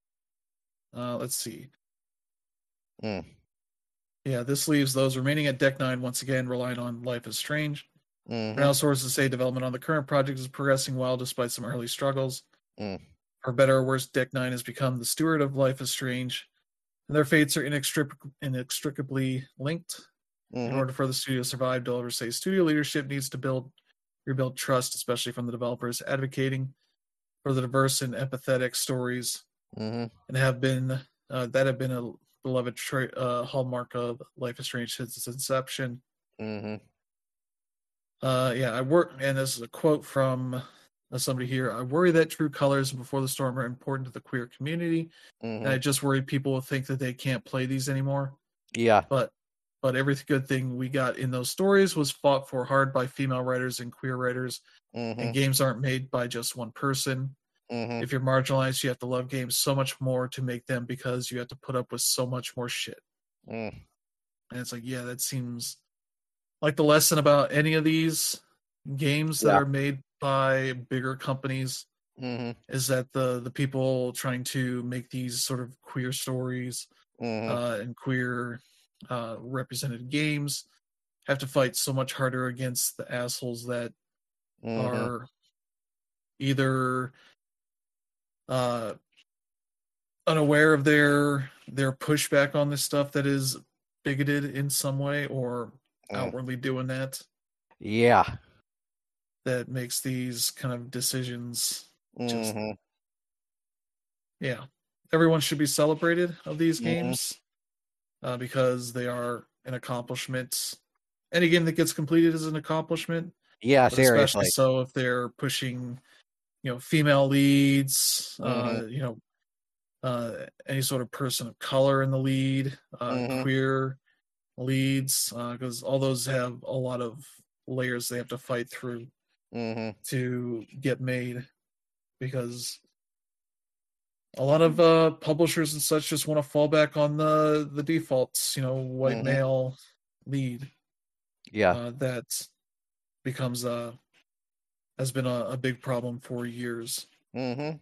Uh, let's see. Mm. Yeah, this leaves those remaining at Deck Nine once again relying on Life is Strange. Mm-hmm. Now, sources say development on the current project is progressing well despite some early struggles. Mm. For better or worse, Deck Nine has become the steward of Life is Strange, and their fates are inextric- inextricably linked. Mm-hmm. In order for the studio to survive, developers say studio leadership needs to build rebuild trust, especially from the developers advocating for the diverse and empathetic stories, mm-hmm. and have been uh, that have been a beloved tra- uh, hallmark of Life is Strange since its inception. Mm-hmm. Uh, yeah, I work, and this is a quote from uh, somebody here. I worry that True Colors and Before the Storm are important to the queer community, Mm-hmm. and I just worry people will think that they can't play these anymore. Yeah. But but every good thing we got in those stories was fought for hard by female writers and queer writers, mm-hmm. and games aren't made by just one person. Mm-hmm. If you're marginalized, you have to love games so much more to make them because you have to put up with so much more shit. Mm. And it's like, yeah, that seems like the lesson about any of these games that Yeah. are made by bigger companies mm-hmm. is that the the people trying to make these sort of queer stories mm-hmm. uh, and queer uh, represented games have to fight so much harder against the assholes that mm-hmm. are either uh, unaware of their their pushback on this stuff that is bigoted in some way or mm. outwardly doing that. Yeah. That makes these kind of decisions just mm-hmm. yeah. Everyone should be celebrated of these mm-hmm. games uh, because they are an accomplishment. Any game that gets completed is an accomplishment. Yeah, but seriously. Especially so if they're pushing, you know, female leads, mm-hmm. uh, you know, uh, any sort of person of color in the lead, uh, mm-hmm. queer leads, because uh, all those have a lot of layers they have to fight through mm-hmm. to get made. Because a lot of uh, publishers and such just want to fall back on the the defaults, you know, white mm-hmm. male lead. Yeah, uh, that becomes a has been a, a big problem for years. mm-hmm.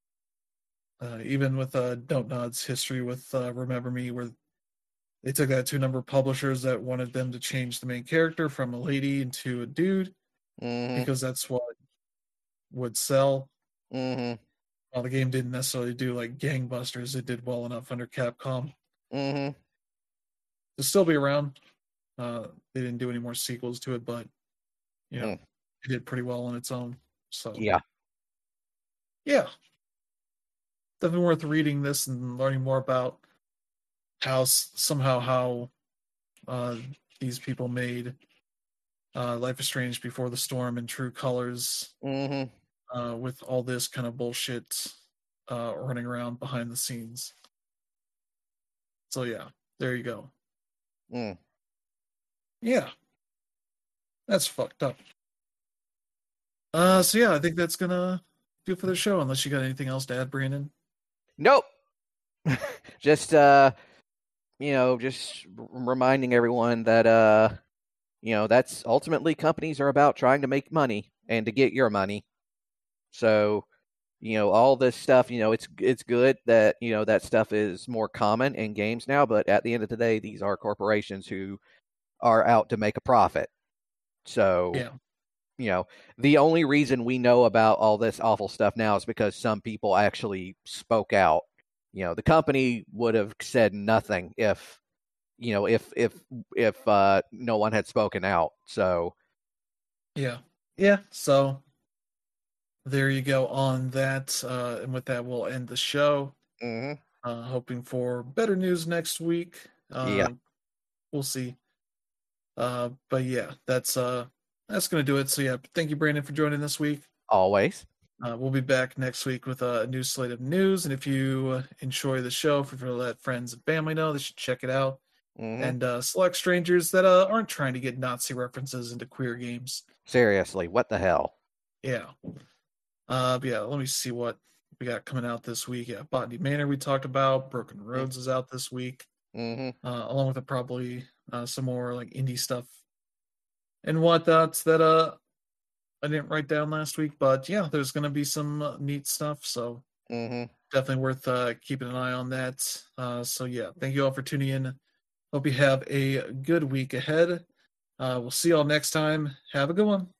Uh, even with uh, Don't Nod's history with uh, Remember Me, where they took that to a number of publishers that wanted them to change the main character from a lady into a dude Mm-hmm. because that's what would sell. Mm-hmm. While the game didn't necessarily do like gangbusters, it did well enough under Capcom Mm-hmm. to still be around. Uh, they didn't do any more sequels to it, but you know, mm. it did pretty well on its own. So yeah, yeah, definitely worth reading this and learning more about how somehow how uh, these people made uh, Life is Strange, Before the Storm, and True Colors mm-hmm. uh, with all this kind of bullshit uh, running around behind the scenes. So yeah, there you go. Mm. Yeah, that's fucked up. Uh, so yeah, I think that's gonna do it for the show. Unless you got anything else to add, Brandon. Nope. just uh, you know, just reminding everyone that uh, you know, that's ultimately companies are about trying to make money and to get your money. So, you know, all this stuff, you know, it's it's good that, you know, that stuff is more common in games now, but at the end of the day, these are corporations who are out to make a profit. So, yeah. you know, the only reason we know about all this awful stuff now is because some people actually spoke out. You know, the company would have said nothing if you know, if if if uh, no one had spoken out. So yeah, yeah. So there you go on that. Uh, and with that, we'll end the show. mhm. Uh, hoping for better news next week. Yeah, Uh, we'll see. Uh, but yeah, that's uh, that's gonna do it. So yeah, thank you, Brandon, for joining this week. always. Uh, we'll be back next week with a new slate of news. And if you uh, enjoy the show, if you let friends and family know, they should check it out. Mhm. And uh, select strangers that uh, aren't trying to get Nazi references into queer games. Seriously, what the hell? Yeah. Uh, but yeah, let me see what we got coming out this week. Yeah, Botany Manor we talked about. Broken Roads is out this week, Mhm. uh, along with uh, probably uh, some more like indie stuff and whatnots that uh I didn't write down last week. But yeah, there's gonna be some uh, neat stuff. So Mhm. definitely worth uh, keeping an eye on that. Uh, so yeah, thank you all for tuning in. Hope you have a good week ahead. Uh, we'll see y'all next time. Have a good one.